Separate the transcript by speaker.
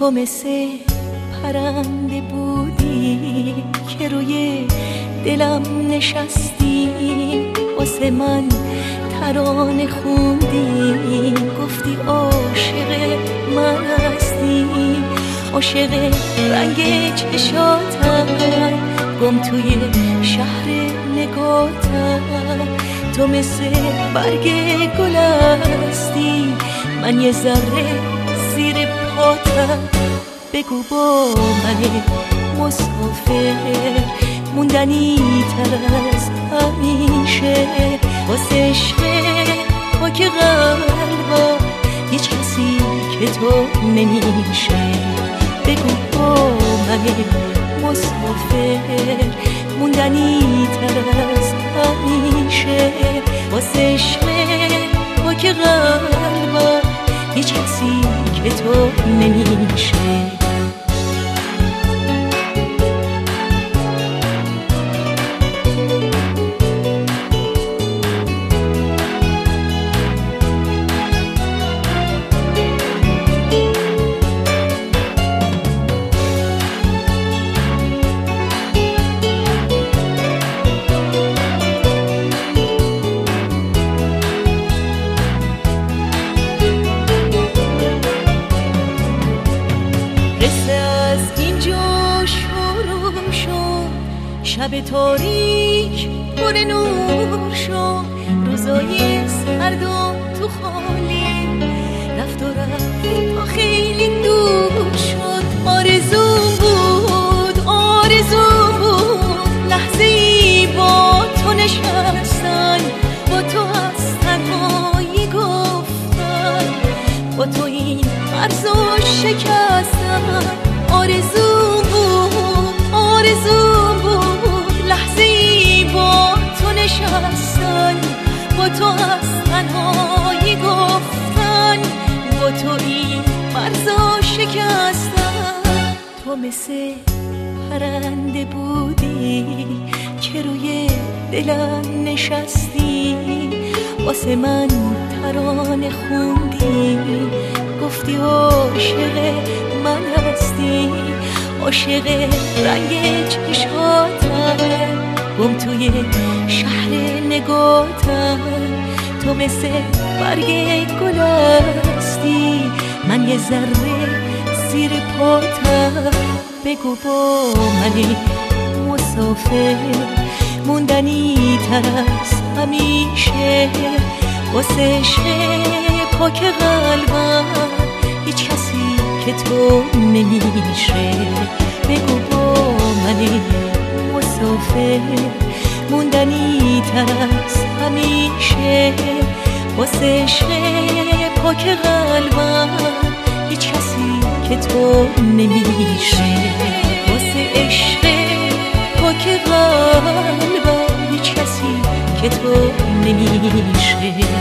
Speaker 1: تو مثل پرنده بودی که روی دلم نشستی، واسه من ترانه خوندی، گفتی عاشق من هستی، عاشق رنگ چشاتم، گم توی شهر نگاتم. تو مثل برگ گل هستی، من یه ذره زیر پاتم. بگو با من مسافر موندنی تر از همیشه، واسه عشق پاک قلبم هیچ کسی که تو نمیشه. بگو با من مسافر موندنی تر از همیشه، واسه عشق پاک قلبم هیچ کسی که تو نمیشه. شب تاریک پر نور شد، روزای سرد و تو خالی رفت و رفت و خیلی دور شد. آرزو بود لحظه ای با تو نشستن، با تو از تنهایی گفتن، با تو این مرزو شکستن. آرزو بود لحظه ای با تو نشستن، با تو از تنهایی گفتن، با تو این مرزا شکستن. تو مثل پرنده بودی که روی دلم نشستی، واسه من ترانه خوندی، گفتی عاشق من هستی، عاشق رنگ چشاتم، گم توی شهر نگاتم. تو مثل برگ گل هستی، من یه ذره زیر پاتم. بگو با من مسافر موندنی تر از همیشه، واسه عشق پاک قلبم هیچ کسی که تو نمیشه. بگو با من مسافر موندنی تر از همیشه، واسه عشق پاک قلبم هیچ کسی که تو نمیشه. واسه عشق پاک قلبم هیچ کسی که تو نمیشه.